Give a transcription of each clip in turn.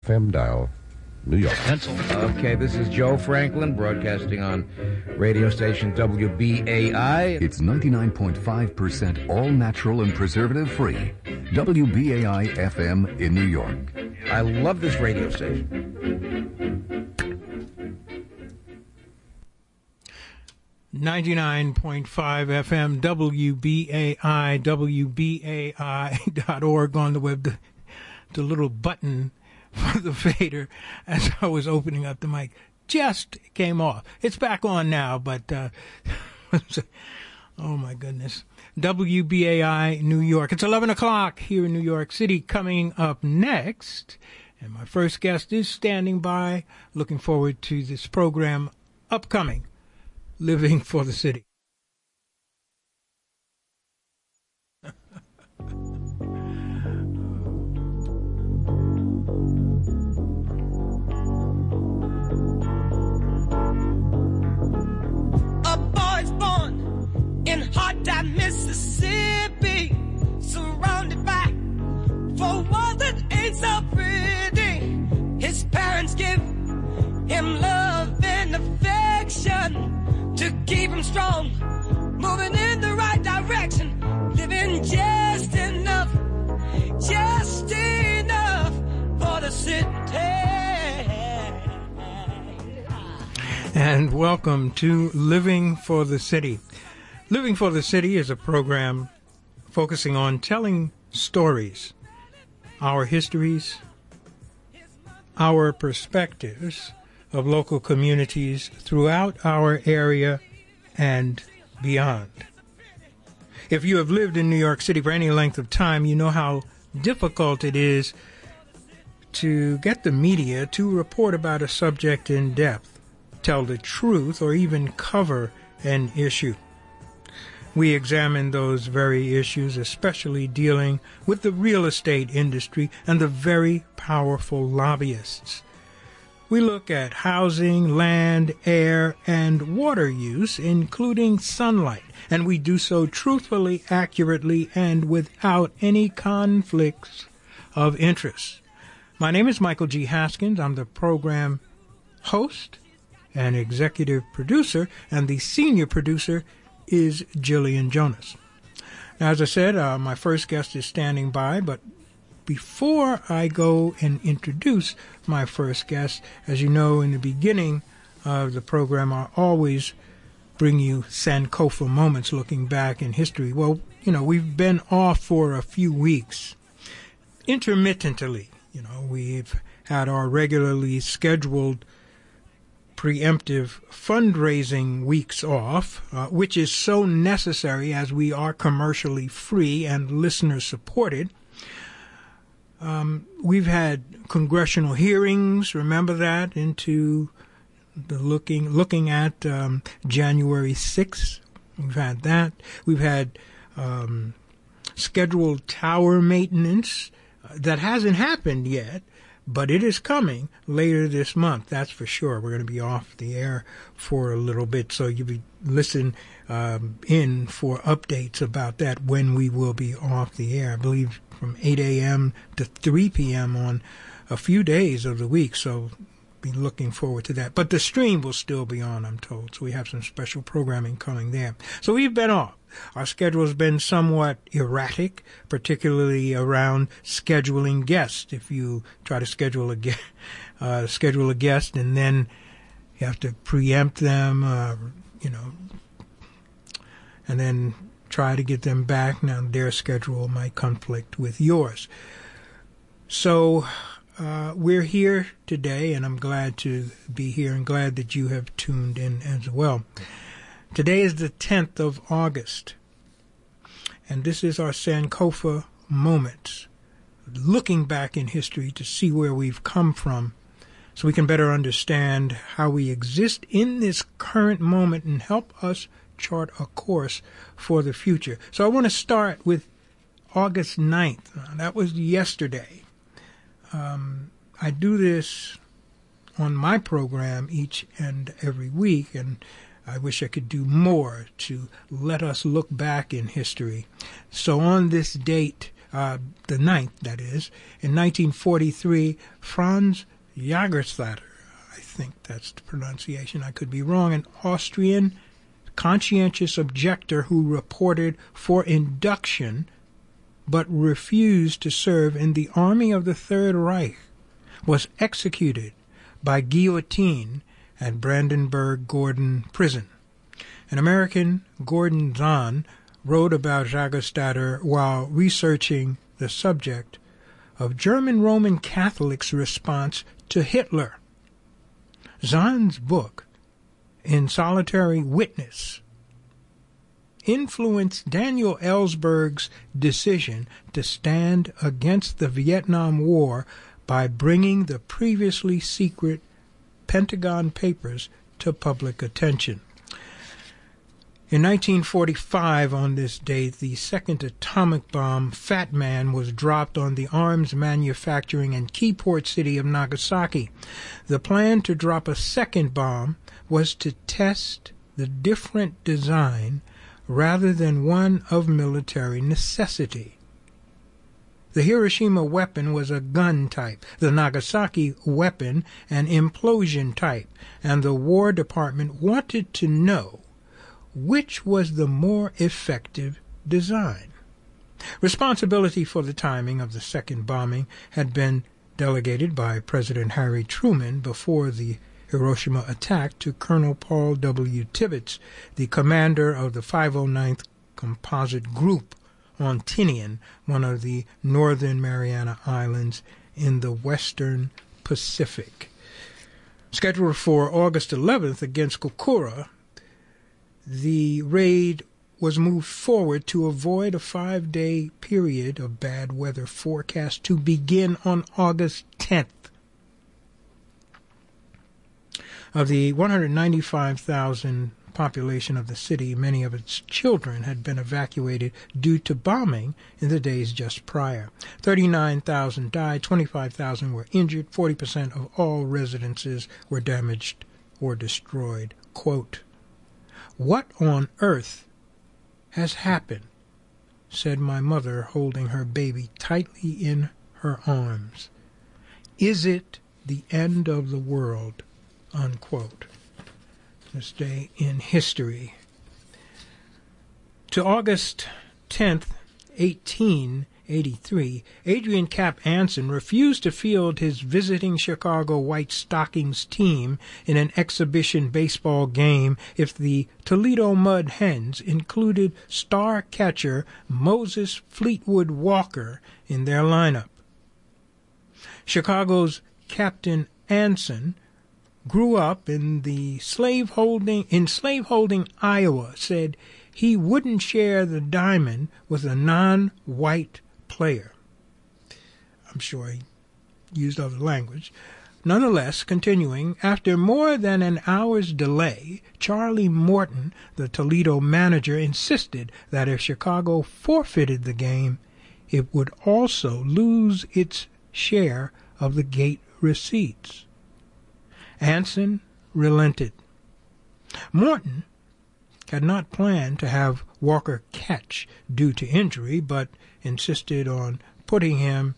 FM dial, New York. Pencil. Okay, this is Joe Franklin broadcasting on radio station WBAI. It's 99.5% all natural and preservative free. WBAI FM in New York. I love this radio station. .5 FM, WBAI, WBAI.org on the web. The little button for the fader as I was opening up the mic just came off. It's back on now, but oh my goodness. WBAI New York. It's 11 o'clock here in New York City. Coming up next, and my first guest is standing by. Looking forward to this program upcoming. Living for the City. A boy's born in hot time, Mississippi, surrounded by four walls that ain't so pretty. His parents give him love and affection to keep him strong, moving in the right direction, living just enough for the city. And welcome to Living for the City. Living for the City is a program focusing on telling stories, our histories, our perspectives of local communities throughout our area and beyond. If you have lived in New York City for any length of time, you know how difficult it is to get the media to report about a subject in depth, tell the truth, or even cover an issue. We examine those very issues, especially dealing with the real estate industry and the very powerful lobbyists. We look at housing, land, air, and water use, including sunlight, and we do so truthfully, accurately, and without any conflicts of interest. My name is Michael G. Haskins. I'm the program host and executive producer, and the senior producer is Jillian Jonas. Now, as I said, my first guest is standing by, but before I go and introduce my first guest, as you know, in the beginning of the program, I always bring you Sankofa moments looking back in history. Well, you know, we've been off for a few weeks. Intermittently, you know, we've had our regularly scheduled preemptive fundraising weeks off, which is so necessary as we are commercially free and listener supported. We've had congressional hearings, remember that, into the looking at January 6th. We've had that. We've had scheduled tower maintenance that hasn't happened yet, but it is coming later this month, that's for sure. We're going to be off the air for a little bit, so you'll be listening in for updates about that when we will be off the air. I believe from 8 a.m. to 3 p.m. on a few days of the week, so be looking forward to that. But the stream will still be on, I'm told, so we have some special programming coming there. So we've been off. Our schedule has been somewhat erratic, particularly around scheduling guests. If you try to schedule a guest and then you have to preempt them, and then try to get them back. Now, their schedule might conflict with yours. So we're here today, and I'm glad to be here and glad that you have tuned in as well. Today is the 10th of August, and this is our Sankofa Moments, looking back in history to see where we've come from so we can better understand how we exist in this current moment and help us chart a course for the future. So I want to start with August 9th. That was yesterday. I do this on my program each and every week, and I wish I could do more to let us look back in history. So on this date, the 9th, that is. In 1943, Franz Jagerstatter, I think that's the pronunciation, I could be wrong, an Austrian conscientious objector who reported for induction but refused to serve in the army of the Third Reich, was executed by guillotine at Brandenburg Gordon Prison. An American, Gordon Zahn, wrote about Jagerstatter while researching the subject of German Roman Catholics' response to Hitler. Zahn's book, In Solitary Witness, influenced Daniel Ellsberg's decision to stand against the Vietnam War by bringing the previously secret Pentagon Papers to public attention. In 1945, on this date, the second atomic bomb, Fat Man, was dropped on the arms manufacturing and keyport city of Nagasaki. The plan to drop a second bomb was to test the different design rather than one of military necessity. The Hiroshima weapon was a gun type, the Nagasaki weapon an implosion type, and the War Department wanted to know which was the more effective design. Responsibility for the timing of the second bombing had been delegated by President Harry Truman before the Hiroshima attack to Colonel Paul W. Tibbets, the commander of the 509th Composite Group on Tinian, one of the northern Mariana Islands in the western Pacific. Scheduled for August 11th against Kokura, the raid was moved forward to avoid a 5-day period of bad weather forecast to begin on August 10th. Of the 195,000 population of the city, many of its children had been evacuated due to bombing in the days just prior. 39,000 died, 25,000 were injured, 40% of all residences were damaged or destroyed. Quote, "What on earth has happened?" said my mother, holding her baby tightly in her arms. "Is it the end of the world?" Unquote. This day in history. To August 10th, 1883, Adrian Cap Anson refused to field his visiting Chicago White Stockings team in an exhibition baseball game if the Toledo Mud Hens included star catcher Moses Fleetwood Walker in their lineup. Chicago's Captain Anson grew up in slaveholding Iowa, said he wouldn't share the diamond with a non-white player. I'm sure he used other language. Nonetheless, continuing, after more than an hour's delay, Charlie Morton, the Toledo manager, insisted that if Chicago forfeited the game, it would also lose its share of the gate receipts. Anson relented. Morton had not planned to have Walker catch due to injury, but insisted on putting him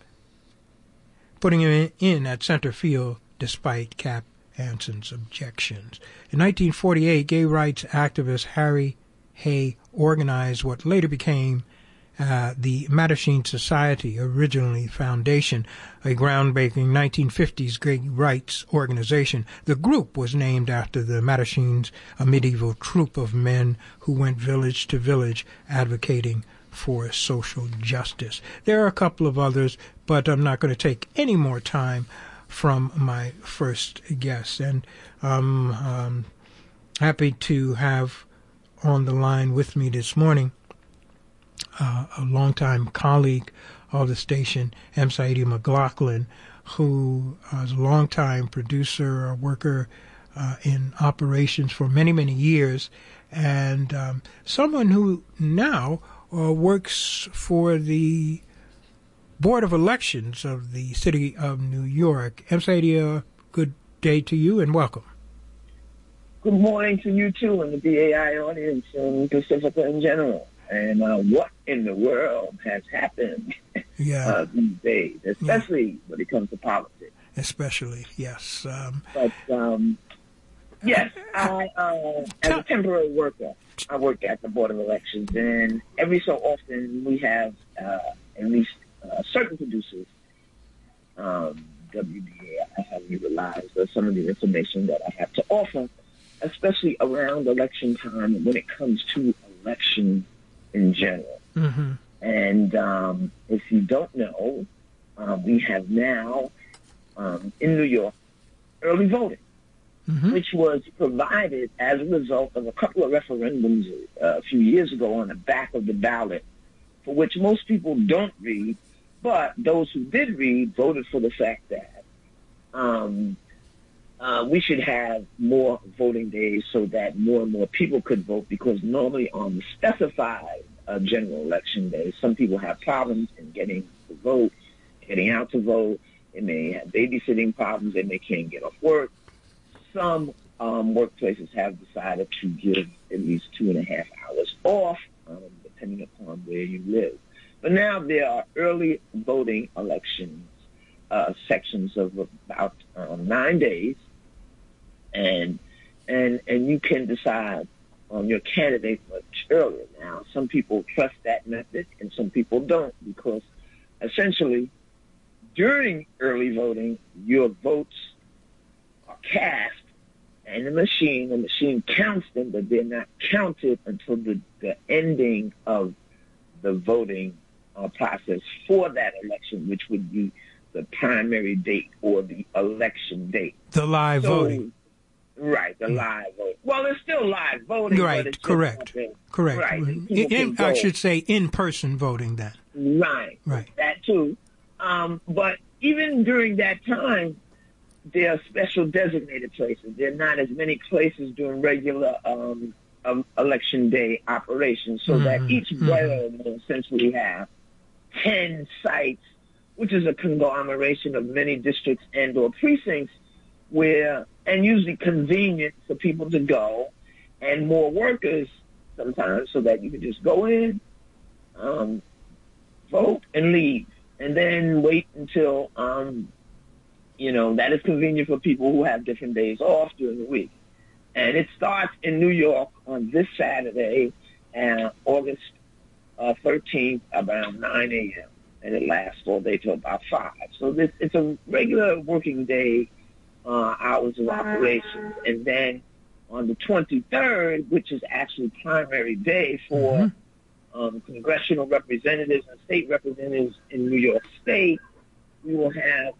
in at center field despite Cap Anson's objections. In 1948, gay rights activist Harry Hay organized what later became the Mattachine Society, originally Foundation, a groundbreaking 1950s gay rights organization. The group was named after the Mattachines, a medieval troupe of men who went village to village advocating for social justice. There are a couple of others, but I'm not going to take any more time from my first guest. And I'm happy to have on the line with me this morning a longtime colleague of the station, M. Saidi McLaughlin, who is a longtime producer, a worker in operations for many, many years, and someone who now works for the Board of Elections of the City of New York. M. Saidi, good day to you and welcome. Good morning to you too and the BAI audience and Pacifica in general. And what in the world has happened? these days, especially when it comes to politics. Especially, yes. Yes, I, as a temporary worker, I work at the Board of Elections, and every so often we have at least certain producers, WBAI have utilized some of the information that I have to offer, especially around election time when it comes to election in general. Mm-hmm. And if you don't know, we have now in New York early voting, which was provided as a result of a couple of referendums a few years ago on the back of the ballot, for which most people don't read, but those who did read voted for the fact that we should have more voting days so that more and more people could vote, because normally on the specified general election day, some people have problems in getting to vote, getting out to vote. They may have babysitting problems. They may can't get off work. Some workplaces have decided to give at least 2.5 hours off, depending upon where you live. But now there are early voting elections, sections of about 9 days, and you can decide on your candidate much earlier. Now, some people trust that method, and some people don't, because essentially during early voting, your votes are cast, and the machine counts them, but they're not counted until the ending of the voting process for that election, which would be the primary date or the election date. The live voting. Right, the live vote. Well, it's still live voting. Right, but it's correct. Correct. Right. I should say in-person voting then. Right. That too. But even during that time, there are special designated places. There are not as many places doing regular election day operations, so that each borough will essentially have 10 sites, which is a conglomeration of many districts and or precincts, where, and usually convenient for people to go, and more workers sometimes, so that you can just go in, vote, and leave, and then wait until, that is convenient for people who have different days off during the week. And it starts in New York on this Saturday, August 13th, around 9 a.m., and it lasts all day till about 5. So it's a regular working day, hours of operations. And then on the 23rd, which is actually primary day for congressional representatives and state representatives in New York State, we will have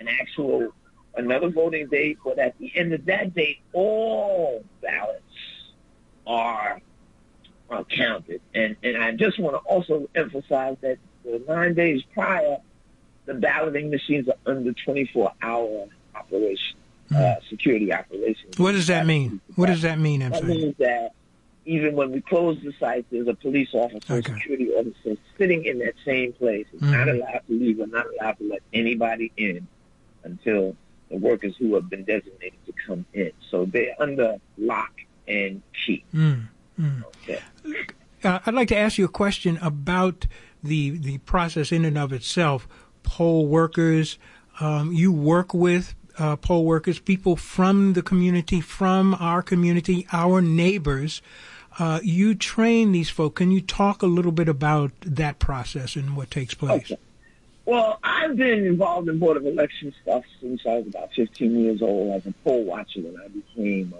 another voting day, but at the end of that date, all ballots are counted. And I just want to also emphasize that the 9 days prior, the balloting machines are under 24-hour operation, security operations. What does that mean? What does that mean? That means that even when we close the site, there's a police officer, security officer sitting in that same place. It's not allowed to leave or not allowed to let anybody in until the workers who have been designated to come in. So they're under lock and key. Okay. I'd like to ask you a question about the process in and of itself. Poll workers, you work with poll workers, people from the community, from our community, our neighbors. You train these folk. Can you talk a little bit about that process and what takes place? Okay. Well, I've been involved in Board of Election stuff since I was about 15 years old as a poll watcher, when I became,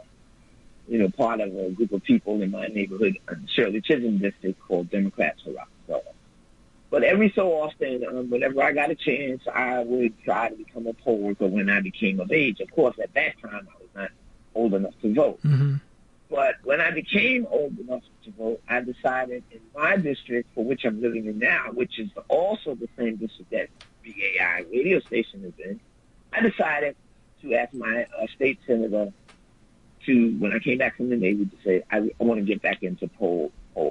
part of a group of people in my neighborhood, Shirley Chisholm district, called Democrats for Rockefeller. But every so often, whenever I got a chance, I would try to become a poll worker when I became of age. Of course, at that time, I was not old enough to vote. But when I became old enough to vote, I decided in my district, for which I'm living in now, which is also the same district that BAI radio station is in, I decided to ask my state senator when I came back from the Navy, to say, I want to get back into poll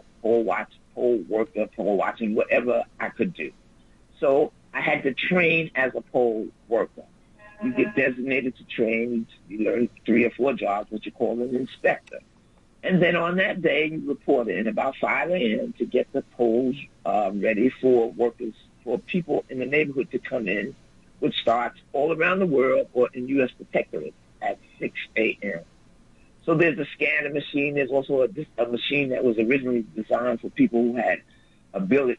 watching, whatever I could do. So I had to train as a poll worker. You get designated to train. You learn 3 or 4 jobs, what you call an inspector. And then on that day, you report in about 5 a.m. to get the polls ready for workers for people in the neighborhood to come in, which starts all around the world or in U.S. protectorates at 6 a.m. So there's a scanner machine. There's also a machine that was originally designed for people who had ability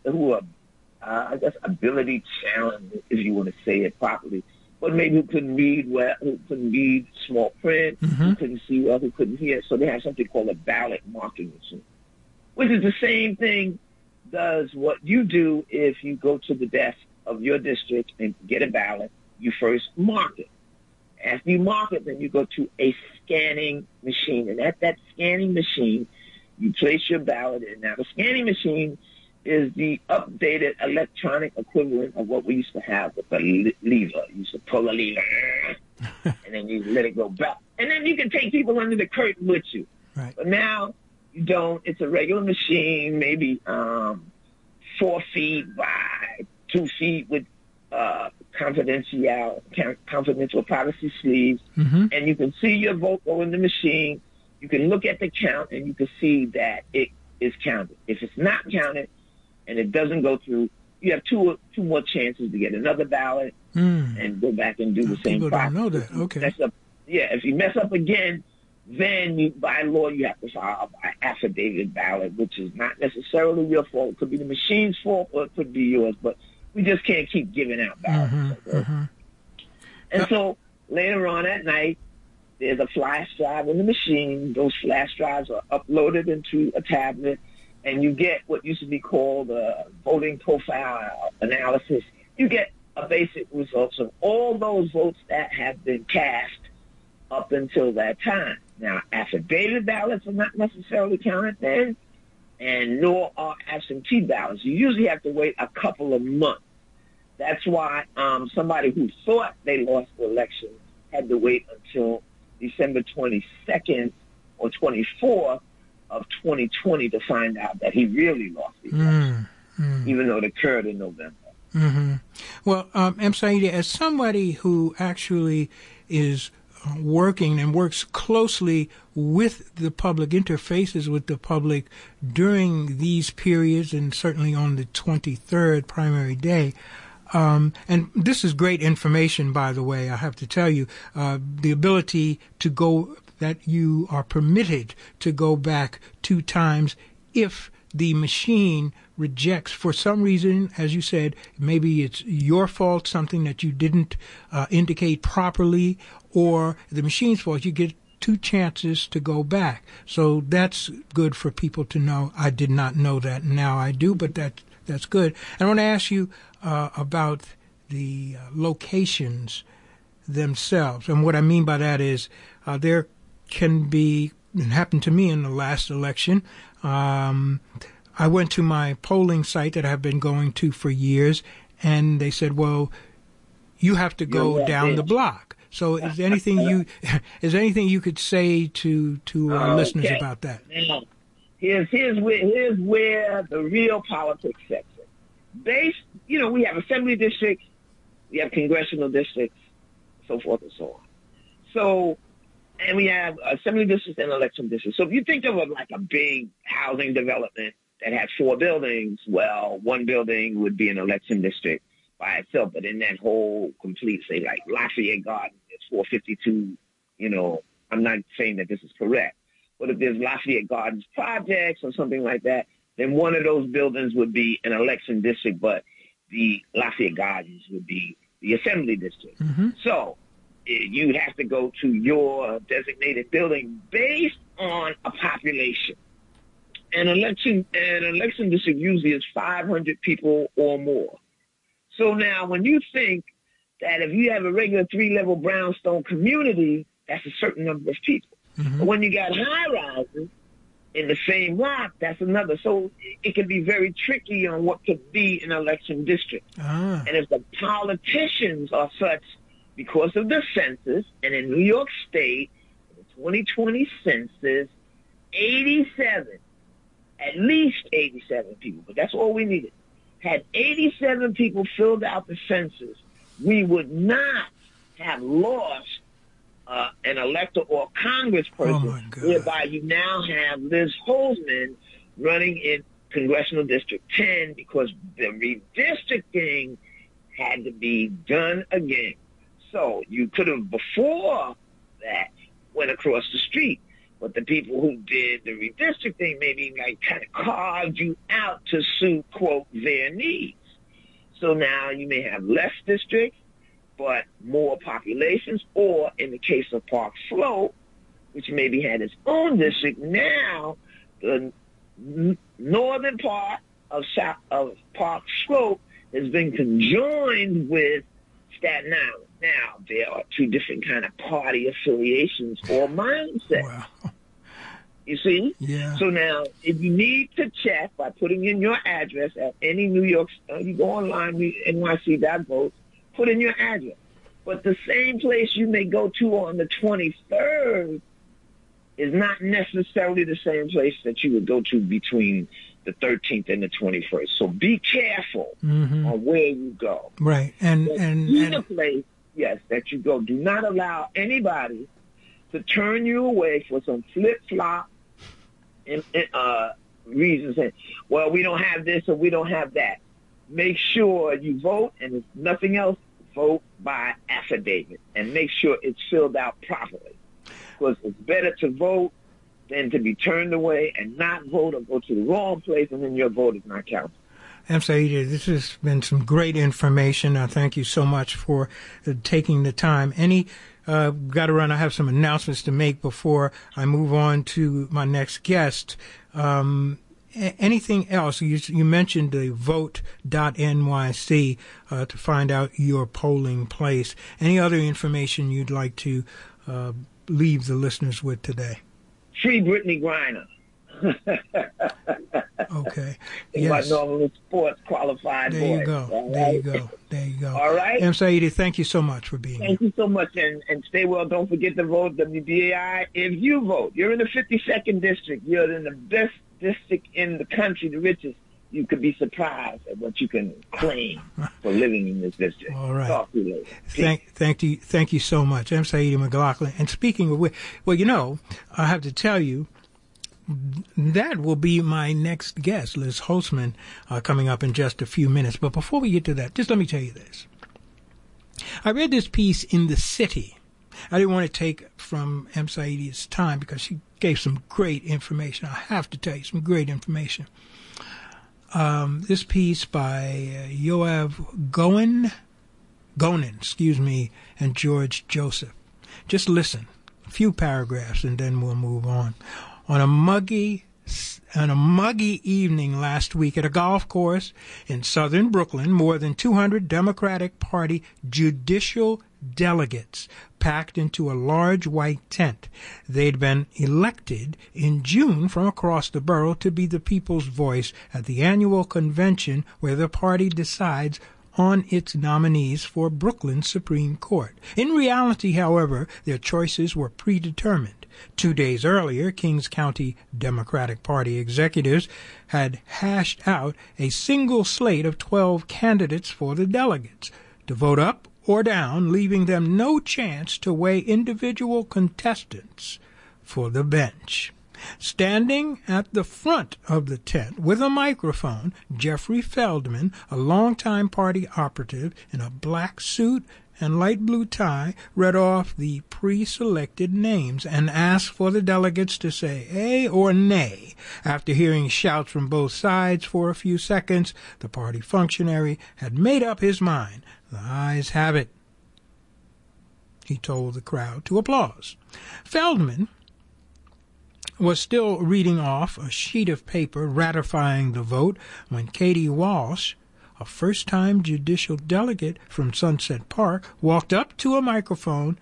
challenge, if you want to say it properly, but maybe who couldn't read well, who couldn't read small print, who couldn't see well, who couldn't hear. So they have something called a ballot marking machine, which is the same thing, does what you do if you go to the desk of your district and get a ballot. You first mark it. After you mark it, then you go to a scanning machine. And at that scanning machine, you place your ballot in. Now, the scanning machine is the updated electronic equivalent of what we used to have with the lever. You used to pull a lever, and then you let it go back. And then you can take people under the curtain with you. Right. But now you don't. It's a regular machine, maybe 4 feet by 2 feet with confidential privacy sleeves. And you can see your vote go in the machine. You can look at the count, and you can see that it is counted. If it's not counted, and it doesn't go through, you have two more chances to get another ballot and go back and do the same People process. don't know that. Okay. If you mess up again, then by law you have to file an affidavit ballot, which is not necessarily your fault. It could be the machine's fault or it could be yours, but we just can't keep giving out ballots. And so later on at night, there's a flash drive in the machine. Those flash drives are uploaded into a tablet, and you get what used to be called a voting profile analysis. You get a basic results of all those votes that have been cast up until that time. Now, affidavit ballots are not necessarily counted then, and nor are absentee ballots. You usually have to wait a couple of months. That's why somebody who thought they lost the election had to wait until December 22nd or 24th of 2020 to find out that he really lost the election, even though it occurred in November. Well, M. Saida, as somebody who actually is working and works closely with the public, interfaces with the public during these periods, and certainly on the 23rd primary day, and this is great information, by the way, I have to tell you, the ability to go, that you are permitted to go back 2 times if the machine rejects for some reason. As you said, maybe it's your fault, something that you didn't indicate properly, or the machine's fault. You get 2 chances to go back. So that's good for people to know. I did not know that. Now I do, but that's good. And I want to ask you about the locations themselves. And what I mean by that is there can be, it happened to me in the last election. I went to my polling site that I've been going to for years, and they said, well, you have to go down the block. So is there anything you could say to our listeners about that? Now, here's where the real politics sets in. We have assembly districts, we have congressional districts, so forth and so on. So, and we have assembly districts and election districts. So if you think of it like a big housing development that had 4 buildings, well, 1 building would be an election district by itself, but in that whole complete, say, like Lafayette Gardens, it's 452, I'm not saying that this is correct, but if there's Lafayette Gardens projects or something like that, then one of those buildings would be an election district, but the Lafayette Gardens would be the assembly district. So you'd have to go to your designated building based on a population. An election district usually is 500 people or more. So now when you think that if you have a regular 3-level brownstone community, that's a certain number of people. But when you got high-rises in the same lot, that's another. So it can be very tricky on what could be an election district. And if the politicians are such, because of the census, and in New York State, the 2020 census, at least 87 people, but that's all we needed, had 87 people filled out the census, we would not have lost an elector or congressperson, whereby you now have Liz Holzman running in Congressional District 10 because the redistricting had to be done again. So you could have, before that, went across the street. But the people who did the redistricting maybe like kind of carved you out to suit, quote, their needs. So now you may have less districts, but more populations, or in the case of Park Slope, which maybe had its own district, now the northern part of Park Slope has been conjoined with Staten Island. Now, there are two different kind of party affiliations or mindsets. Wow. You see? Yeah. So now, if you need to check by putting in your address at any New York, you go online, NYC.vote, put in your address. But the same place you may go to on the 23rd is not necessarily the same place that you would go to between the 13th and the 21st. So be careful on where you go. Right. And either place, yes, that you go. Do not allow anybody to turn you away for some flip-flop reasons. Saying, well, we don't have this or we don't have that. Make sure you vote, and if nothing else, vote by affidavit. And make sure it's filled out properly. Because it's better to vote than to be turned away and not vote or go to the wrong place and then your vote is not counted. M. Saida, this has been some great information. I thank you so much for taking the time. Got to run. I have some announcements to make before I move on to my next guest. Anything else? You mentioned the vote.nyc to find out your polling place. Any other information you'd like to leave the listeners with today? Free Brittany Griner. Okay. Yes. My normal sports qualified there boy. You go. Right? There you go. There you go. All right. M. Saidi, thank you so much for being here. Thank you so much, and stay well. Don't forget to vote WBAI. If you vote, you're in the 52nd district. You're in the best district in the country, the richest. You could be surprised at what you can claim for living in this district. All right. Talk to you later. Thank you so much. I'm Saidi McLaughlin. And speaking of which, well, I have to tell you, that will be my next guest, Liz Holtzman, coming up in just a few minutes. But before we get to that, just let me tell you this. I read this piece in The City. I didn't want to take from M. Saidi's time because she gave some great information. I have to tell you, some great information. This piece by Yoav Gonen, and George Joseph. Just listen, a few paragraphs, and then we'll move on. On a muggy evening last week at a golf course in southern Brooklyn, more than 200 Democratic Party judicial delegates packed into a large white tent. They'd been elected in June from across the borough to be the people's voice at the annual convention where the party decides on its nominees for Brooklyn's Supreme Court. In reality, however, their choices were predetermined. 2 days earlier, Kings County Democratic Party executives had hashed out a single slate of 12 candidates for the delegates to vote up or down, leaving them no chance to weigh individual contestants for the bench. Standing at the front of the tent with a microphone, Jeffrey Feldman, a longtime party operative in a black suit and light blue tie, read off the pre-selected names and asked for the delegates to say "A" or "Nay." After hearing shouts from both sides for a few seconds, the party functionary had made up his mind. "The ayes have it," he told the crowd to applause. Feldman was still reading off a sheet of paper ratifying the vote when Katie Walsh, a first-time judicial delegate from Sunset Park, walked up to a microphone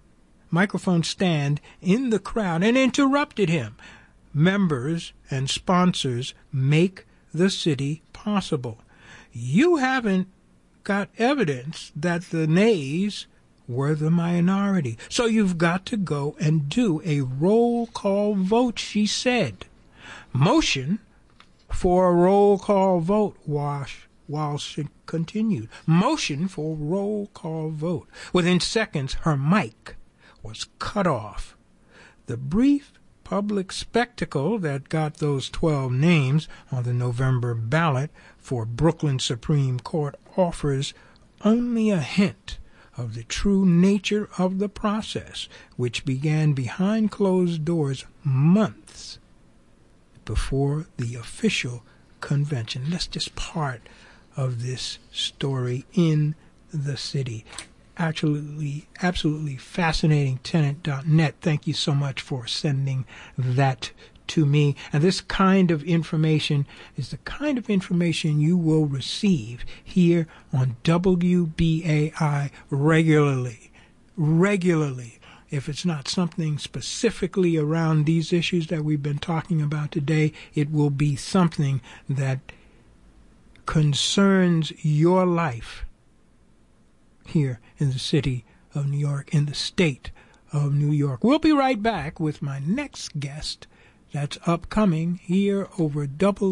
stand in the crowd and interrupted him. Members and sponsors make the city possible. You haven't got evidence that the nays were the minority, so you've got to go and do a roll call vote, she said. Motion for a roll call vote, Walsh continued. Motion for roll call vote. Within seconds, her mic was cut off. The brief public spectacle that got those 12 names on the November ballot for Brooklyn Supreme Court offers only a hint of the true nature of the process, which began behind closed doors months before the official convention. That's just part of this story in the city. Absolutely fascinating. Tenant.net. Thank you so much for sending that to me. And this kind of information is the kind of information you will receive here on WBAI regularly. If it's not something specifically around these issues that we've been talking about today, it will be something that concerns your life here in the city of New York, in the state of New York. We'll be right back with my next guest that's upcoming here over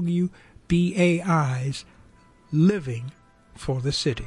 WBAI's Living for the City.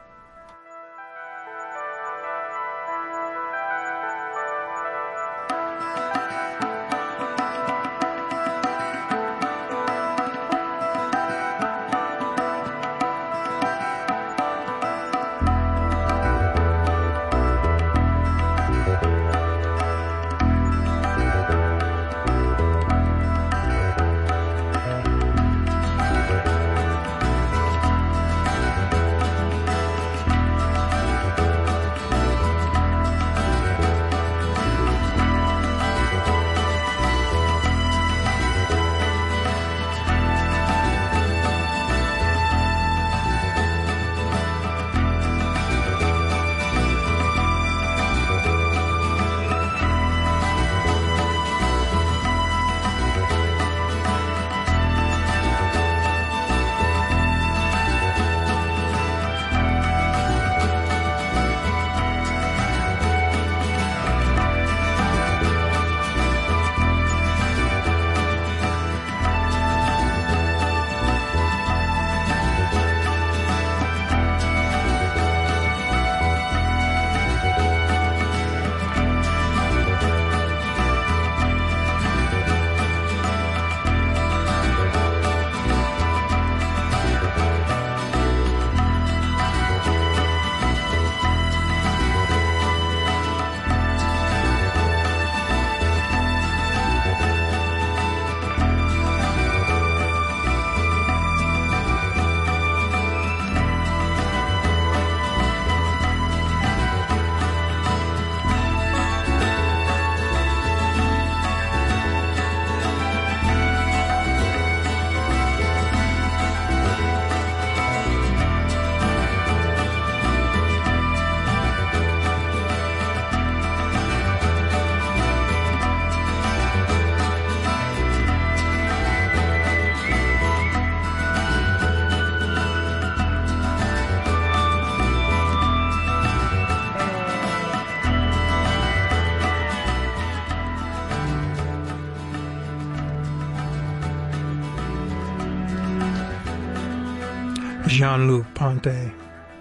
Jean-Luc Ponty,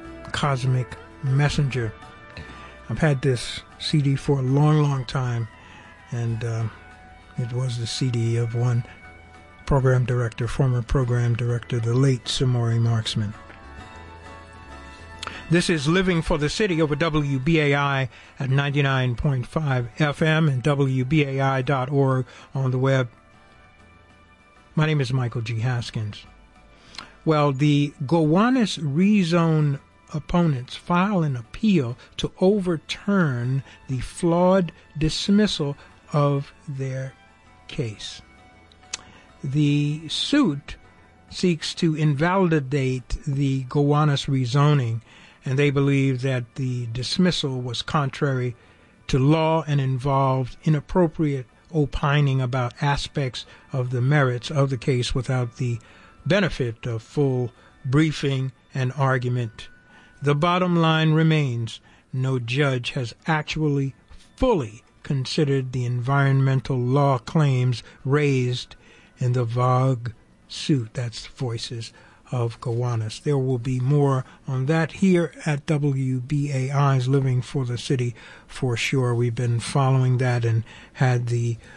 Cosmic Messenger. I've had this CD for a long time, and it was the CD of one former program director, the late Samori Marksman. This is Living for the City over WBAI at 99.5 FM and WBAI.org on the web. My name is Michael G. Haskins. Well, the Gowanus rezone opponents file an appeal to overturn the flawed dismissal of their case. The suit seeks to invalidate the Gowanus rezoning, and they believe that the dismissal was contrary to law and involved inappropriate opining about aspects of the merits of the case without the benefit of full briefing and argument. The bottom line remains, no judge has actually fully considered the environmental law claims raised in the Vogue suit. That's Voices of Gowanus. There will be more on that here at WBAI's Living for the City for sure. We've been following that and had the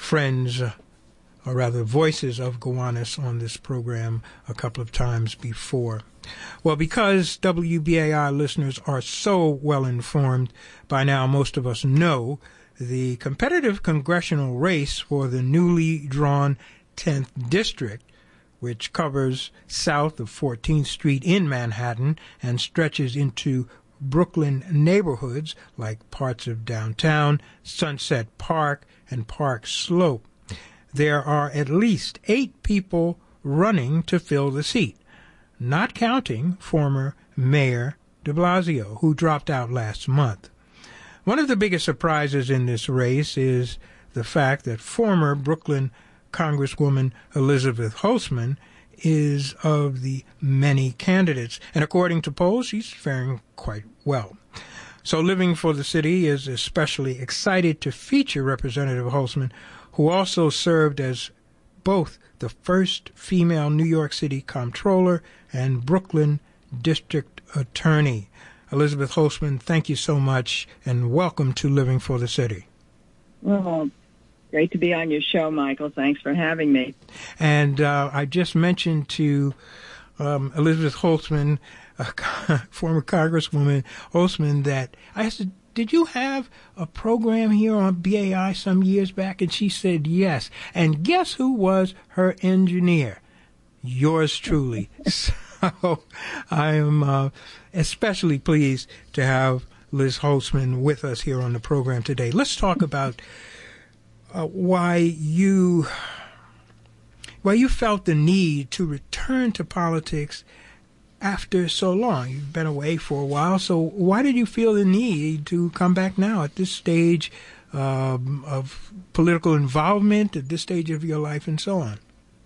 friends, or rather voices of Gowanus on this program a couple of times before. Well, because WBAI listeners are so well informed, by now most of us know the competitive congressional race for the newly drawn 10th District, which covers south of 14th Street in Manhattan and stretches into Brooklyn neighborhoods like parts of downtown, Sunset Park, and Park Slope. There are at least 8 people running to fill the seat, not counting former Mayor de Blasio, who dropped out last month. One of the biggest surprises in this race is the fact that former Brooklyn Congresswoman Elizabeth Holtzman is of the many candidates, and according to polls, she's faring quite well. So Living for the City is especially excited to feature Representative Holtzman, who also served as both the first female New York City Comptroller and Brooklyn District Attorney. Elizabeth Holtzman, thank you so much, and welcome to Living for the City. Well, great to be on your show, Michael. Thanks for having me. And I just mentioned to Elizabeth Holtzman, former Congresswoman Holtzman, that I asked her, did you have a program here on BAI some years back? And she said yes. And guess who was her engineer? Yours truly. So I am especially pleased to have Liz Holtzman with us here on the program today. Let's talk about why you felt the need to return to politics after so long. You've been away for a while, so why did you feel the need to come back now at this stage of political involvement, at this stage of your life, and so on?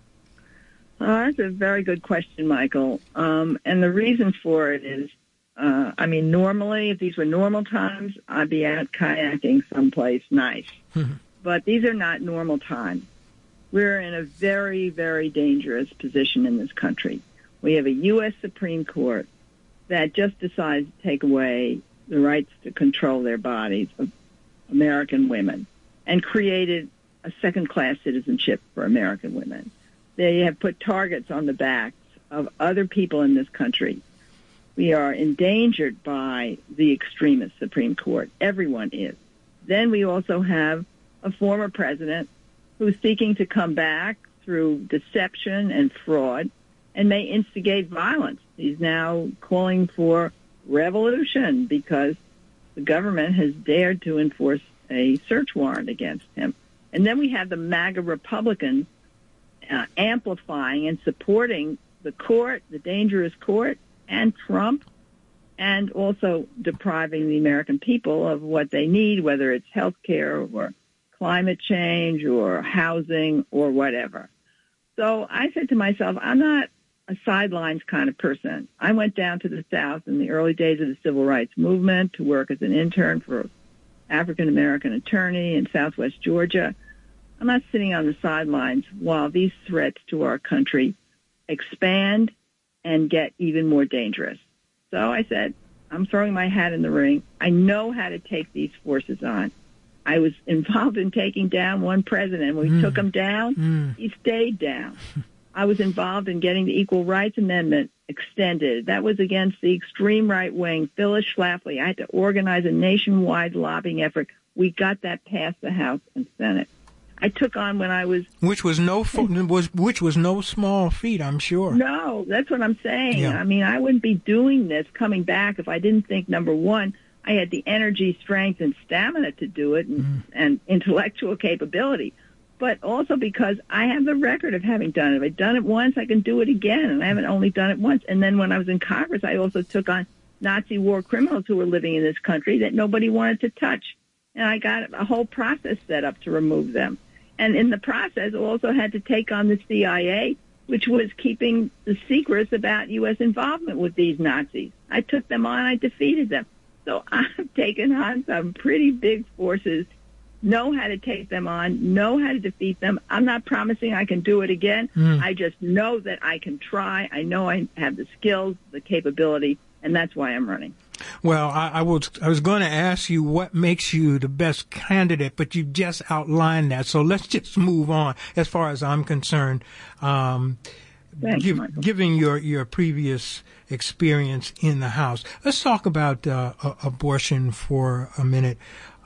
That's a very good question, Michael. And the reason for it is, normally, if these were normal times, I'd be out kayaking someplace nice. But these are not normal times. We're in a very, very dangerous position in this country. We have a U.S. Supreme Court that just decided to take away the rights to control their bodies of American women and created a second-class citizenship for American women. They have put targets on the backs of other people in this country. We are endangered by the extremist Supreme Court. Everyone is. Then we also have a former president who's seeking to come back through deception and fraud and may instigate violence. He's now calling for revolution because the government has dared to enforce a search warrant against him. And then we have the MAGA Republicans amplifying and supporting the court, the dangerous court, and Trump, and also depriving the American people of what they need, whether it's health care or climate change or housing or whatever. So I said to myself, I'm not a sidelines kind of person. I went down to the South in the early days of the Civil Rights Movement to work as an intern for an African-American attorney in Southwest Georgia. I'm not sitting on the sidelines while these threats to our country expand and get even more dangerous. So I said, I'm throwing my hat in the ring. I know how to take these forces on. I was involved in taking down one president. When we took him down, he stayed down. I was involved in getting the Equal Rights Amendment extended. That was against the extreme right wing, Phyllis Schlafly. I had to organize a nationwide lobbying effort. We got that past the House and Senate. I took on when I was... Which was no small feat, I'm sure. No, that's what I'm saying. Yeah. I mean, I wouldn't be doing this, coming back, if I didn't think, number one, I had the energy, strength, and stamina to do it, and intellectual capability. But also because I have the record of having done it. If I've done it once, I can do it again, and I haven't only done it once. And then when I was in Congress, I also took on Nazi war criminals who were living in this country that nobody wanted to touch. And I got a whole process set up to remove them. And in the process, I also had to take on the CIA, which was keeping the secrets about U.S. involvement with these Nazis. I took them on. I defeated them. So I've taken on some pretty big forces, know how to take them on, know how to defeat them. I'm not promising I can do it again. I just know that I can try. I know I have the skills, the capability, and that's why I'm running. Well, I was going to ask you what makes you the best candidate, but you just outlined that. So let's just move on. As far as I'm concerned, given your previous experience in the House, let's talk about abortion for a minute.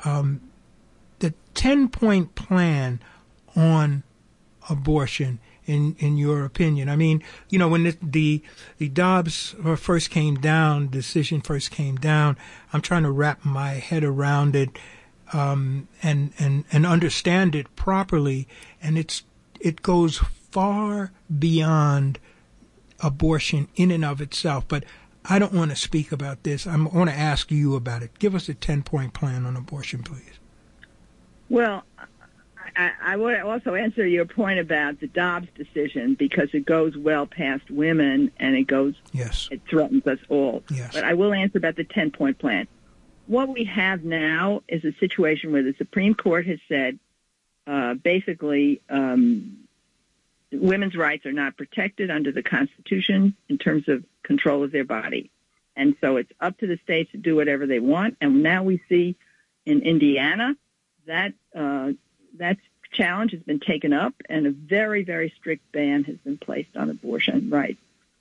The 10-point plan on abortion. In your opinion, I mean, when the Dobbs decision first came down, I'm trying to wrap my head around it, and understand it properly, and it goes far beyond abortion in and of itself. But I don't want to speak about this. I want to ask you about it. Give us a 10-point plan on abortion, please. Well, I would also answer your point about the Dobbs decision, because it goes well past women and it threatens us all. Yes. But I will answer about the 10-point plan. What we have now is a situation where the Supreme Court has said basically women's rights are not protected under the Constitution in terms of control of their body. And so it's up to the states to do whatever they want. And now we see in Indiana that challenge has been taken up, and a very, very strict ban has been placed on abortion rights.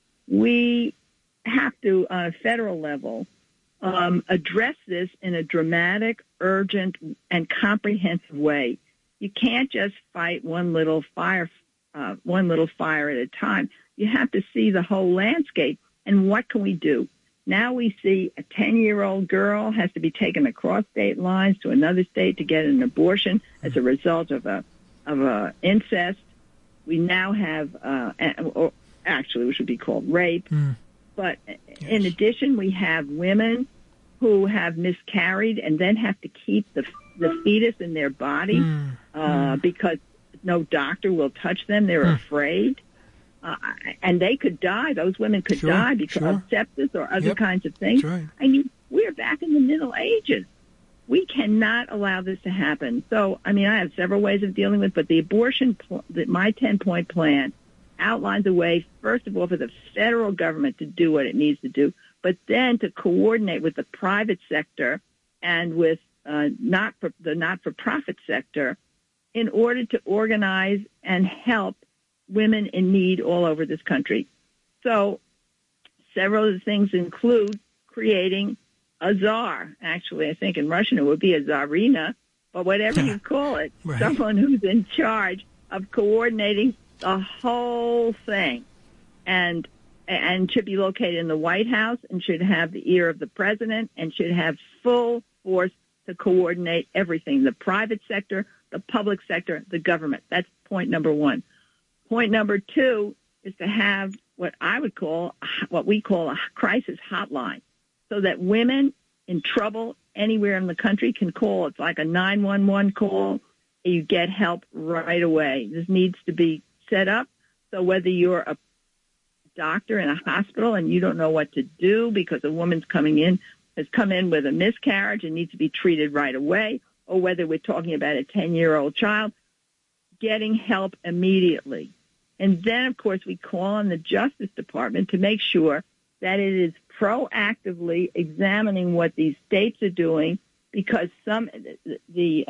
We have to, on a federal level, address this in a dramatic, urgent, and comprehensive way. You can't just fight one little fire at a time. You have to see the whole landscape. And what can we do? Now we see a 10-year-old girl has to be taken across state lines to another state to get an abortion as a result of a incest. We now have, or actually, which would be called rape. But in addition, we have women who have miscarried and then have to keep the fetus in their body because no doctor will touch them. They're afraid. And they could die. Those women could die because of sepsis or other kinds of things. Right. I mean, we're back in the Middle Ages. We cannot allow this to happen. So, I mean, I have several ways of dealing with it, but the abortion, my 10-point plan outlines a way, first of all, for the federal government to do what it needs to do, but then to coordinate with the private sector and with the not-for-profit sector in order to organize and help women in need all over this country. So several of the things include creating a czar. Actually, I think in Russian it would be a czarina, but whatever you call it, someone who's in charge of coordinating the whole thing, and should be located in the White House and should have the ear of the president and should have full force to coordinate everything, the private sector, the public sector, the government. That's point number one. Point number two is to have what we call a crisis hotline, so that women in trouble anywhere in the country can call. It's like a 911 call. You get help right away. This needs to be set up so whether you're a doctor in a hospital and you don't know what to do because a woman's has come in with a miscarriage and needs to be treated right away, or whether we're talking about a 10-year-old child, getting help immediately. And then, of course, we call on the Justice Department to make sure that it is proactively examining what these states are doing, because some of these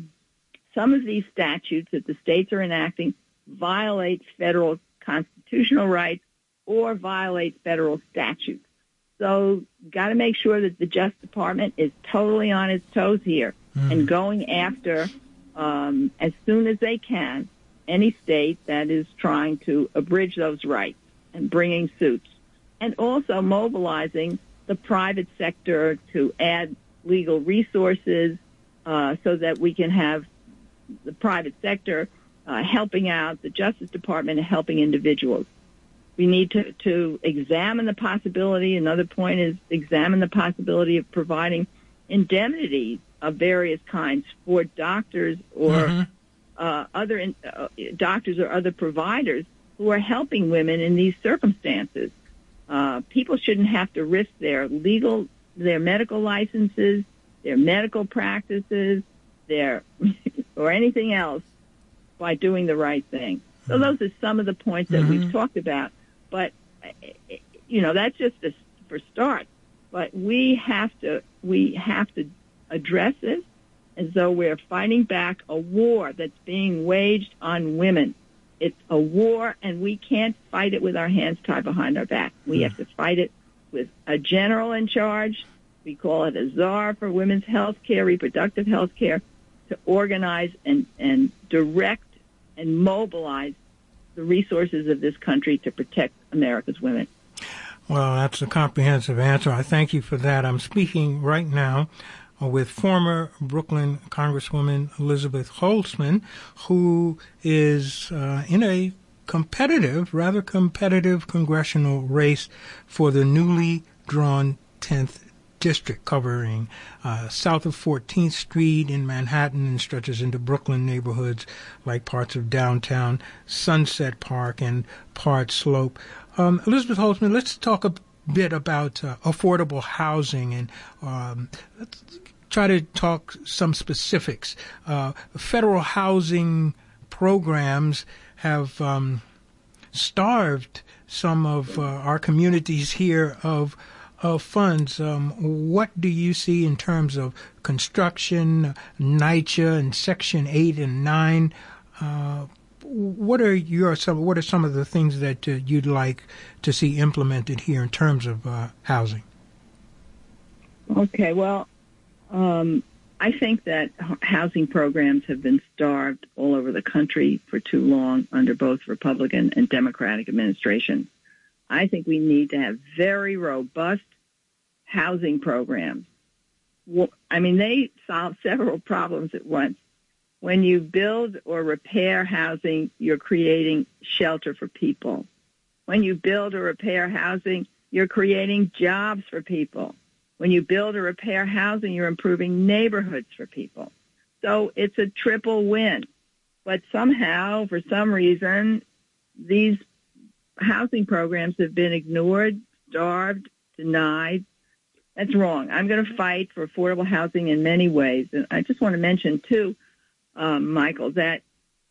statutes that the states are enacting violate federal constitutional rights or violate federal statutes. So got to make sure that the Justice Department is totally on its toes here and going after, as soon as they can, any state that is trying to abridge those rights and bringing suits, and also mobilizing the private sector to add legal resources so that we can have the private sector helping out the Justice Department and helping individuals. We need to examine the possibility. Another point is examine the possibility of providing indemnities of various kinds for doctors or other doctors or other providers who are helping women in these circumstances. People shouldn't have to risk their medical licenses, their medical practices, or anything else by doing the right thing. So those are some of the points that we've talked about. But, that's just for start. But we have to address this as though we're fighting back a war that's being waged on women. It's a war, and we can't fight it with our hands tied behind our back. We have to fight it with a general in charge. We call it a czar for women's health care, reproductive health care, to organize and direct and mobilize the resources of this country to protect America's women. Well, that's a comprehensive answer. I thank you for that. I'm speaking right now with former Brooklyn Congresswoman Elizabeth Holtzman, who is in a rather competitive congressional race for the newly drawn 10th district, covering south of 14th Street in Manhattan and stretches into Brooklyn neighborhoods like parts of downtown Sunset Park and Pard Slope. Elizabeth Holtzman, let's talk a bit about affordable housing, and let's try to talk some specifics. Federal housing programs have starved some of our communities here of funds. What do you see in terms of construction, NYCHA, and Section 8 and 9? What are some of the things that you'd like to see implemented here in terms of housing? Okay, well, I think that housing programs have been starved all over the country for too long under both Republican and Democratic administrations. I think we need to have very robust housing programs. I mean, they solve several problems at once. When you build or repair housing, you're creating shelter for people. When you build or repair housing, you're creating jobs for people. When you build or repair housing, you're improving neighborhoods for people. So it's a triple win. But somehow, for some reason, these housing programs have been ignored, starved, denied. That's wrong. I'm going to fight for affordable housing in many ways. And I just want to mention, too, Michael, that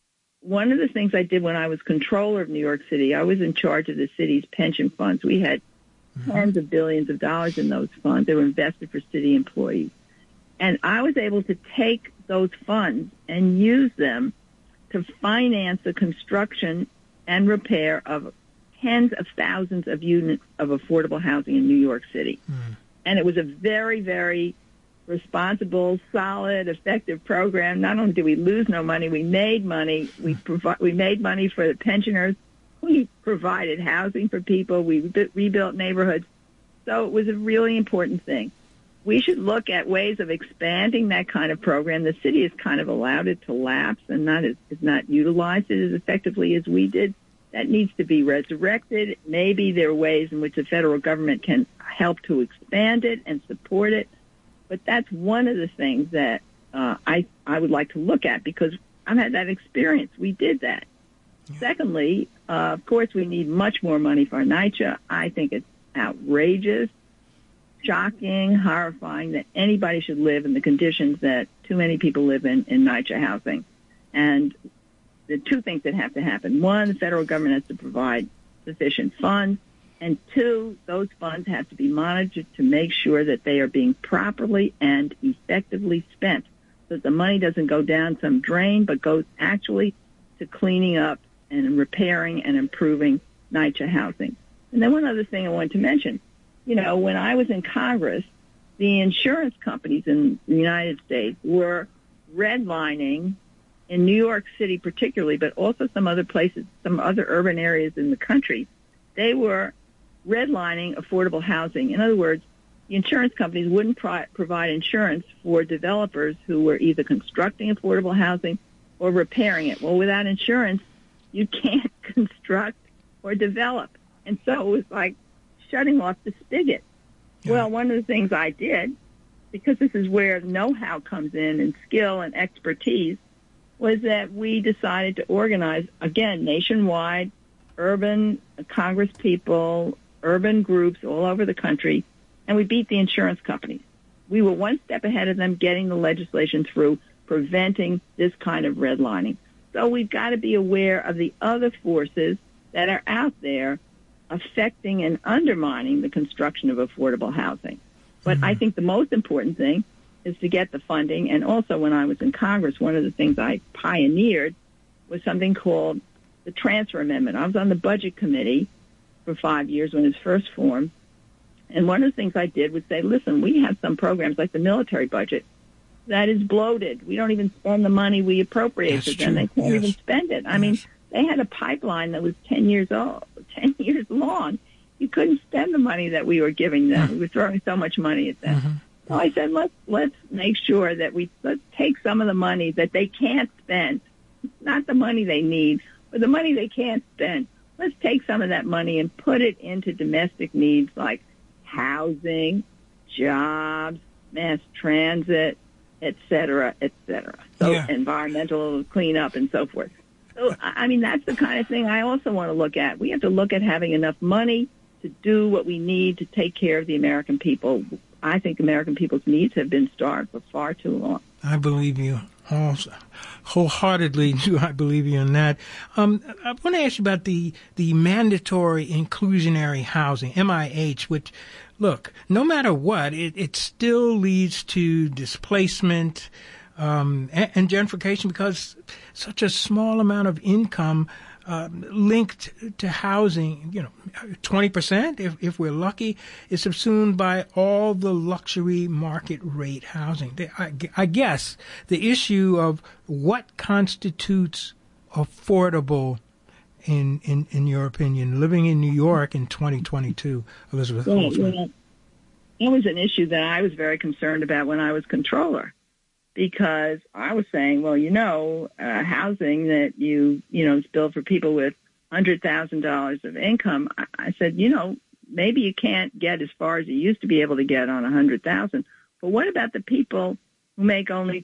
one of the things I did when I was controller of New York City, I was in charge of the city's pension funds. We had tens of billions of dollars in those funds. They were invested for city employees. And I was able to take those funds and use them to finance the construction and repair of tens of thousands of units of affordable housing in New York City. And it was a very, very responsible, solid, effective program. Not only did we lose no money, we made money. We made money for the pensioners. We provided housing for people. We rebuilt neighborhoods. So it was a really important thing. We should look at ways of expanding that kind of program. The city has kind of allowed it to lapse and has not utilized it as effectively as we did. That needs to be resurrected. Maybe there are ways in which the federal government can help to expand it and support it. But that's one of the things that I would like to look at because I've had that experience. We did that. Yeah. Secondly, of course, we need much more money for NYCHA. I think it's outrageous, shocking, horrifying that anybody should live in the conditions that too many people live in NYCHA housing. And the two things that have to happen. One, the federal government has to provide sufficient funds. And two, those funds have to be monitored to make sure that they are being properly and effectively spent, so that the money doesn't go down some drain, but goes actually to cleaning up and repairing and improving NYCHA housing. And then one other thing I wanted to mention, when I was in Congress, the insurance companies in the United States were redlining in New York City particularly, but also some other places, some other urban areas in the country. They were redlining affordable housing. In other words, the insurance companies wouldn't provide insurance for developers who were either constructing affordable housing or repairing it. Well, without insurance, you can't construct or develop. And so it was like shutting off the spigot. Yeah. Well, one of the things I did, because this is where know-how comes in and skill and expertise, was that we decided to organize, again, nationwide, urban Congress people, urban groups all over the country, and we beat the insurance companies. We were one step ahead of them getting the legislation through, preventing this kind of redlining. So we've got to be aware of the other forces that are out there affecting and undermining the construction of affordable housing. But I think the most important thing is to get the funding. And also when I was in Congress, one of the things I pioneered was something called the Transfer Amendment. I was on the Budget Committee for 5 years when it was first formed. And one of the things I did was say, listen, we have some programs like the military budget that is bloated. We don't even spend the money we appropriate for them. They can't even spend it. I mean, they had a pipeline that was 10 years long. You couldn't spend the money that we were giving them. We were throwing so much money at them. So I said, let's make sure that let's take some of the money that they can't spend, not the money they need, but the money they can't spend. Let's take some of that money and put it into domestic needs like housing, jobs, mass transit, et cetera, et cetera. So environmental cleanup and so forth. So, I mean, that's the kind of thing I also want to look at. We have to look at having enough money to do what we need to take care of the American people. I think American people's needs have been starved for far too long. I believe you wholeheartedly. Do I believe you in that? I want to ask you about the mandatory inclusionary housing, MIH, which, look, no matter what, it still leads to displacement and gentrification because such a small amount of income linked to housing, 20%, if we're lucky, is subsumed by all the luxury market rate housing. I guess the issue of what constitutes affordable, in your opinion, living in New York in 2022, Elizabeth Holtzman. It was an issue that I was very concerned about when I was controller. Because I was saying, well, housing that is built for people with $100,000 of income. I said, maybe you can't get as far as you used to be able to get on $100,000. But what about the people who make only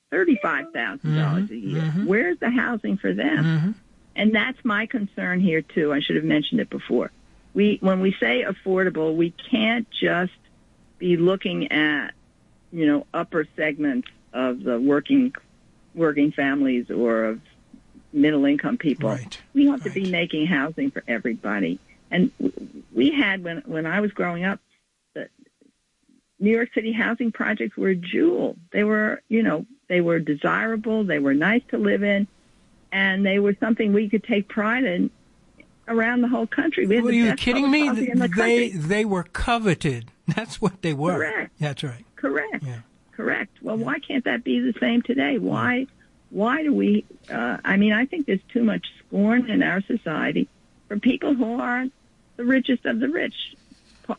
$35,000 a year? Where's the housing for them? And that's my concern here too. I should have mentioned it before. When we say affordable, we can't just be looking at upper segments of the working families or of middle-income people. Right. We have to be making housing for everybody. And we had, when I was growing up, the New York City housing projects were a jewel. They were, they were desirable, they were nice to live in, and they were something we could take pride in around the whole country. Were you kidding me? They were coveted. That's what they were. Correct. That's right. Correct. Yeah. Correct. Well, why can't that be the same today? Why do we, I think there's too much scorn in our society for people who aren't the richest of the rich, the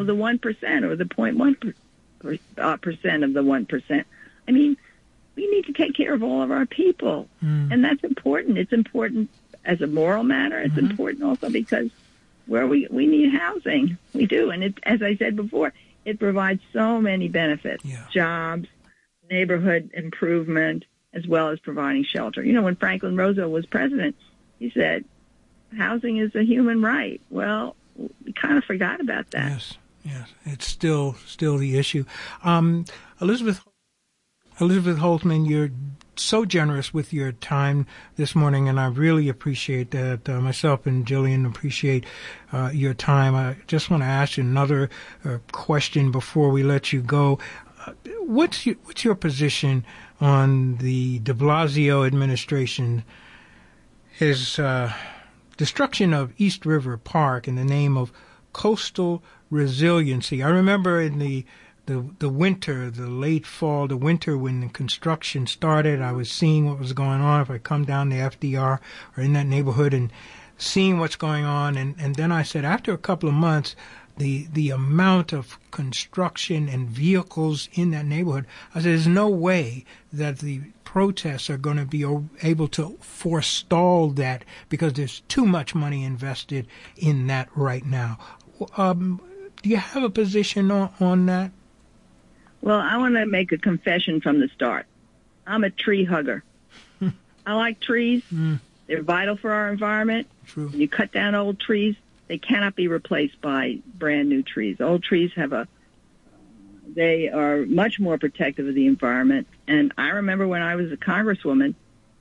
1% or the 0.1% of the 1%. I mean, we need to take care of all of our people, and that's important. It's important as a moral matter. It's important also because we need housing. We do, and as I said before, it provides so many benefits, jobs, neighborhood improvement, as well as providing shelter. When Franklin Roosevelt was president, he said, housing is a human right. Well, we kind of forgot about that. Yes. It's still the issue. Elizabeth Holtzman, you're so generous with your time this morning, and I really appreciate that. Myself and Jillian appreciate your time. I just want to ask you another question before we let you go. What's your position on the de Blasio administration, his destruction of East River Park in the name of coastal resiliency? I remember in the winter, the late fall, the winter when the construction started, I was seeing what was going on. If I come down to FDR or in that neighborhood and seeing what's going on, and then I said, after a couple of months, the amount of construction and vehicles in that neighborhood, I said, there's no way that the protests are going to be able to forestall that because there's too much money invested in that right now. Do you have a position on that? Well, I want to make a confession from the start. I'm a tree hugger. I like trees. They're vital for our environment. True. When you cut down old trees, they cannot be replaced by brand new trees. Old trees they are much more protective of the environment. And I remember when I was a congresswoman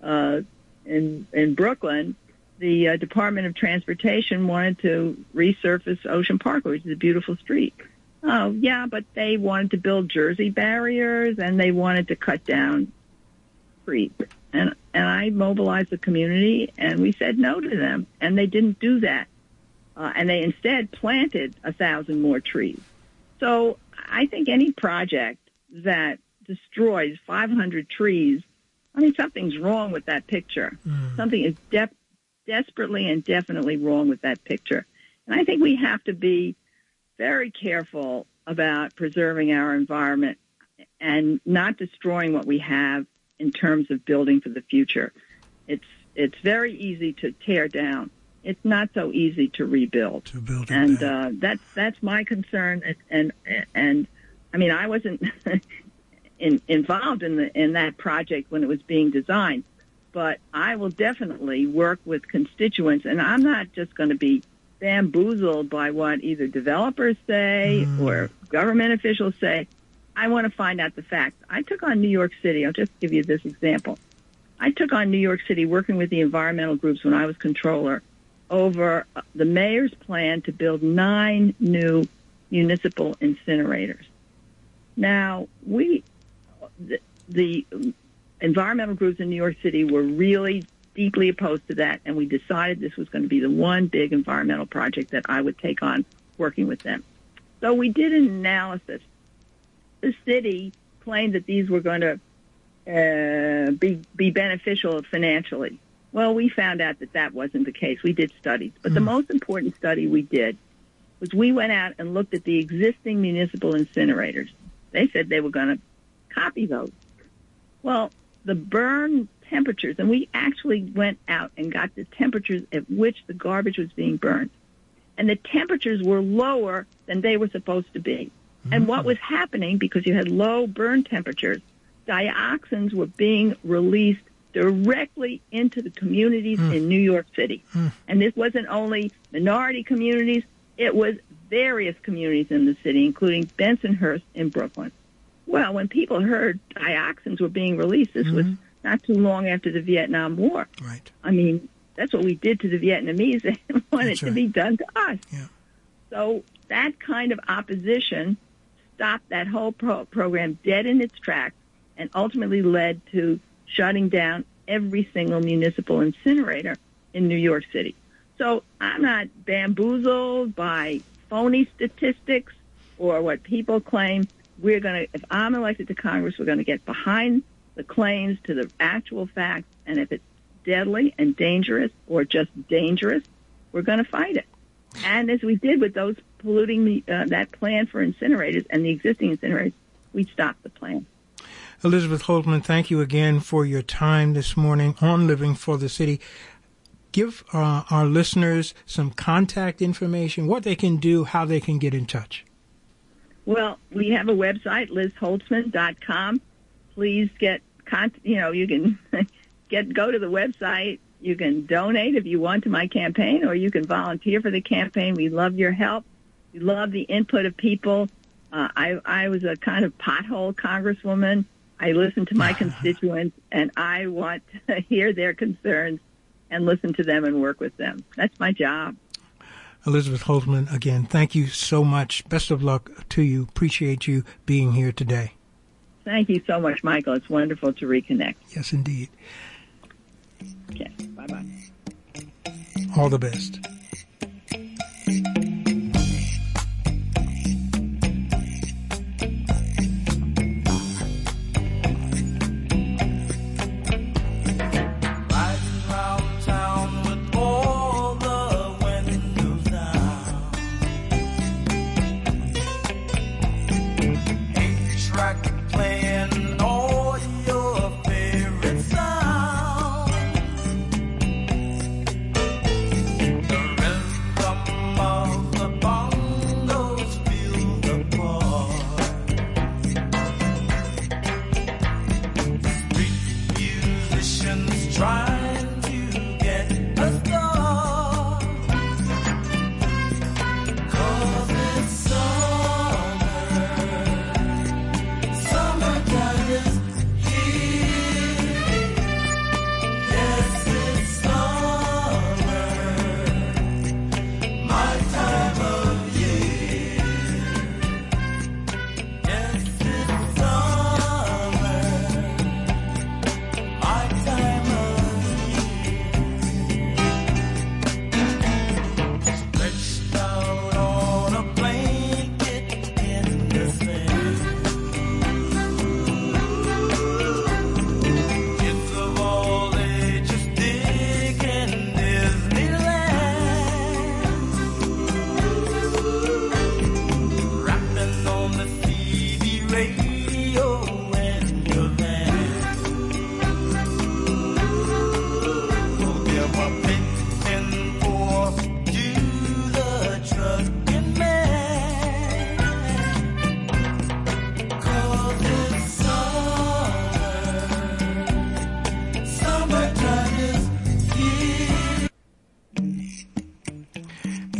in Brooklyn, the Department of Transportation wanted to resurface Ocean Parkway, which is a beautiful street. oh, yeah, but they wanted to build Jersey barriers and they wanted to cut down trees. And I mobilized the community and we said no to them. And they didn't do that. And they instead planted 1,000 more trees. So I think any project that destroys 500 trees, I mean, something's wrong with that picture. Something is desperately and definitely wrong with that picture. And I think we have to be very careful about preserving our environment and not destroying what we have in terms of building for the future. It's very easy to tear down. It's not so easy to rebuild. And that's my concern. And I mean, I wasn't involved in that project when it was being designed, but I will definitely work with constituents, and I'm not just going to be bamboozled by what either developers say or government officials say. I want to find out the facts. I took on New York City. I'll just give you this example. I took on New York City working with the environmental groups when I was controller over the mayor's plan to build 9 new municipal incinerators. Now, the environmental groups in New York City were really deeply opposed to that, and we decided this was going to be the one big environmental project that I would take on working with them. So we did an analysis. The city claimed that these were going to be beneficial financially. Well, we found out that that wasn't the case. We did studies. But the most important study we did was we went out and looked at the existing municipal incinerators. They said they were going to copy those. Well, the burn temperatures, and we actually went out and got the temperatures at which the garbage was being burned. And the temperatures were lower than they were supposed to be. And what was happening, because you had low burn temperatures, dioxins were being released directly into the communities in New York City. And this wasn't only minority communities, it was various communities in the city, including Bensonhurst in Brooklyn. Well, when people heard dioxins were being released, this was not too long after the Vietnam War. Right. I mean, that's what we did to the Vietnamese. They wanted it to be done to us. Yeah. So that kind of opposition stopped that whole program dead in its tracks and ultimately led to shutting down every single municipal incinerator in New York City. So I'm not bamboozled by phony statistics or what people claim. We're going to, if I'm elected to Congress, we're going to get behind the claims to the actual facts. And if it's deadly and dangerous or just dangerous, we're going to fight it. And as we did with those polluting that plan for incinerators and the existing incinerators, we stopped the plan. Elizabeth Holtman, thank you again for your time this morning on Living for the City. Give our listeners some contact information, what they can do, how they can get in touch. Well, we have a website, lizholtzman.com. Please you can go to the website. You can donate if you want to my campaign, or you can volunteer for the campaign. We love your help. We love the input of people. I was a kind of pothole congresswoman. I listen to my constituents, and I want to hear their concerns and listen to them and work with them. That's my job. Elizabeth Holtman, again, thank you so much. Best of luck to you. Appreciate you being here today. Thank you so much, Michael. It's wonderful to reconnect. Yes, indeed. Okay, bye-bye. All the best.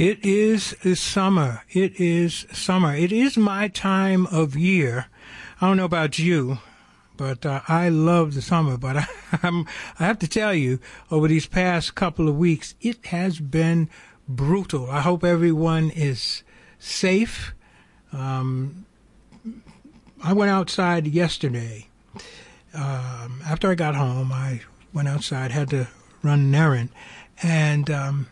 It is summer. It is summer. It is my time of year. I don't know about you, but I love the summer. But I have to tell you, over these past couple of weeks, it has been brutal. I hope everyone is safe. I went outside yesterday. After I got home, I went outside, had to run an errand. And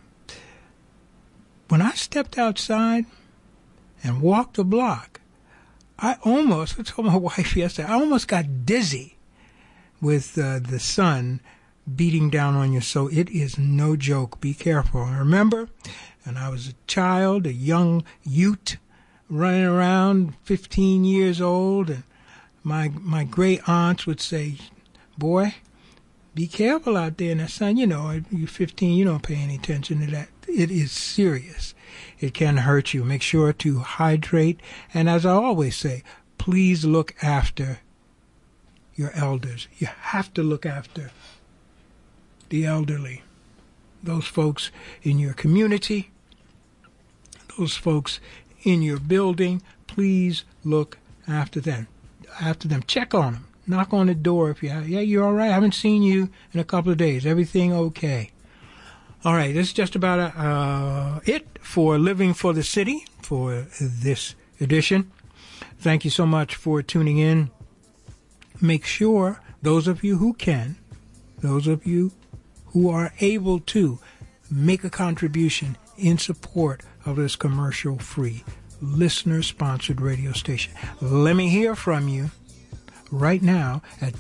when I stepped outside and walked the block, I told my wife yesterday, I almost got dizzy with the sun beating down on you. So it is no joke. Be careful. I remember, and I was a child, a young youth, running around, 15 years old, and my great aunts would say, boy, be careful out there in the sun. You know, you're 15, you don't pay any attention to that. It is serious. It can hurt you. Make sure to hydrate. And as I always say, please look after your elders. You have to look after the elderly. Those folks in your community, those folks in your building, please look after them. Check on them. Knock on the door if you have. Yeah, you're all right. I haven't seen you in a couple of days. Everything okay? All right, this is just about it for Living for the City for this edition. Thank you so much for tuning in. Make sure, those of you who can, those of you who are able to, make a contribution in support of this commercial-free, listener-sponsored radio station. Let me hear from you right now at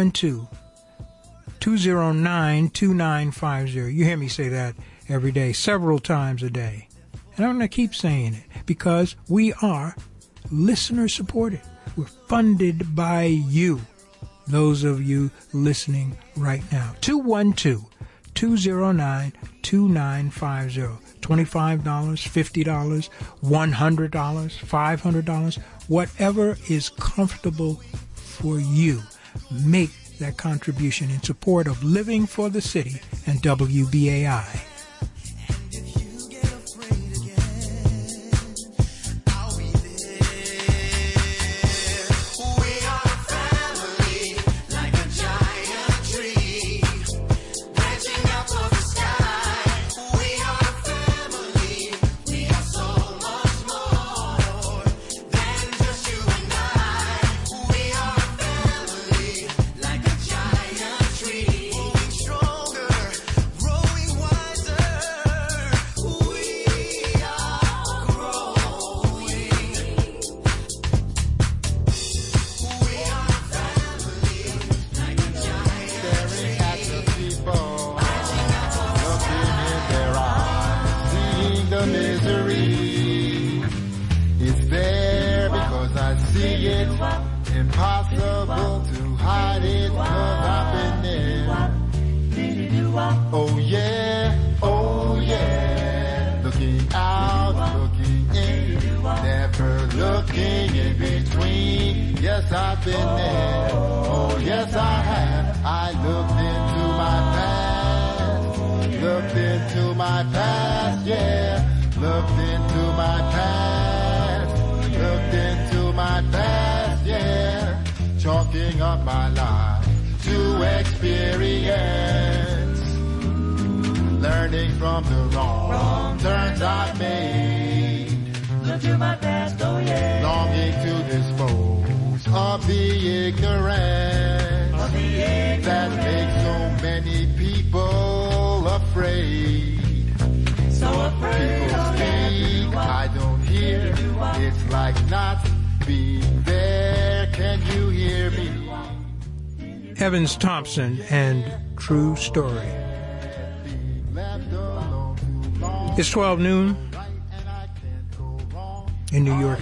212-209-2950. You hear me say that every day, several times a day. And I'm going to keep saying it because we are listener-supported. We're funded by you, those of you listening right now. 212-209-2950. $25, $50, $100, $500, whatever is comfortable for you. Make that contribution in support of Living for the City and WBAI. Evans Thompson and True Story. It's 12 noon in New York